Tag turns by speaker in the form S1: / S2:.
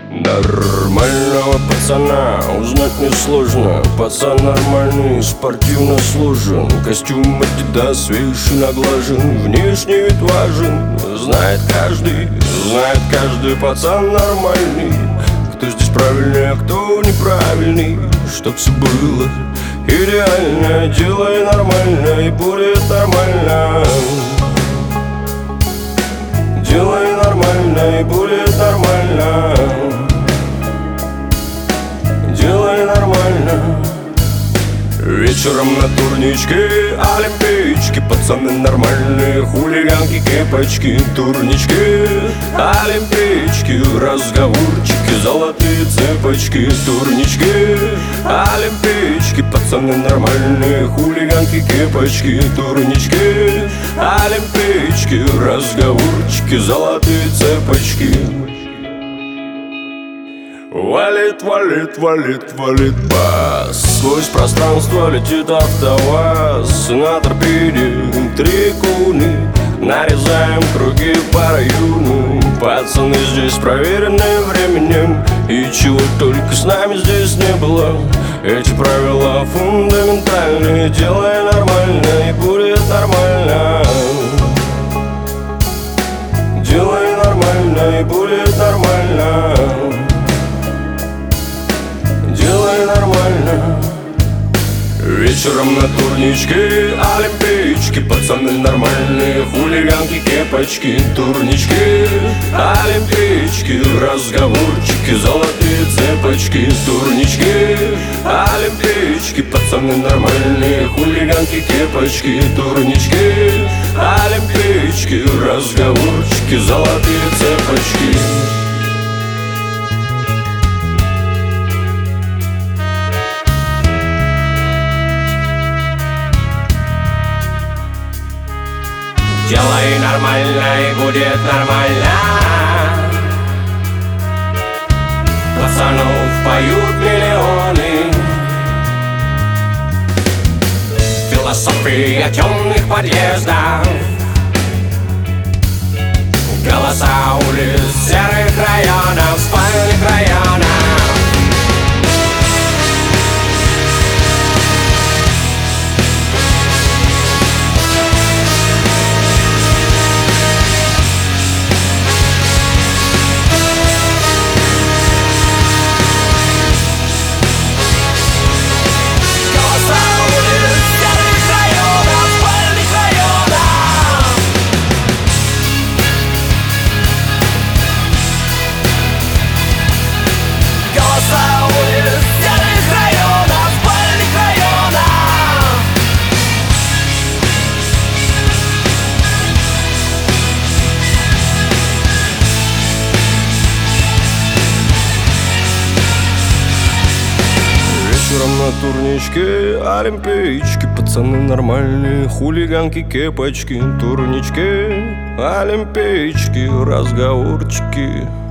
S1: Нормального пацана узнать несложно. Пацан нормальный, спортивно сложен. Костюм Adidas свеж и наглажен. Внешний вид важен. Знает каждый пацан нормальный. Кто здесь правильный, а кто неправильный. Чтоб все было идеально. Делай нормально и будет нормально. Делай нормально и будет нормально. Делай нормально. Вечером на турничке, олимпийчики. Пацаны нормальные, хулиганки, кепочки. Турнички, олимпийчики. Разговорчики, золотые цепочки. Турнички, олимпийчики. Пацаны нормальные, хулиганки, кепочки. Турнички, олимпийчики. Разговорчики, золотые цепочки. Валит, валит, валит, валит бас. Сквозь пространство летит АвтоВАЗ. На торпеде три куны. Нарезаем круги по району. Пацаны здесь проверены временем. И чего только с нами здесь не было. Эти правила фундаментальные. Делай нормально и будет нормально. Делай нормально и будет нормально. Делай нормально. Вечером на турничке, олимпийчики. Пацаны нормальные, хулиганки, кепочки. Турнички, олимпийчики. Разговорчики, золотые цепочки. Турнички, олимпийчики. Пацаны нормальные, хулиганки, кепочки. Турнички, олимпийчики. Разговорчики, золотые цепочки.
S2: Делай нормально и будет нормально. Пацанов поют миллионы. Философия темных подъездов. Голоса улиц серых районов, спальных районов.
S1: Вечером на турничке, олимпийчики. Пацаны нормальные, хулиганки, кепочки. Турнички, олимпийчики. Разговорчики.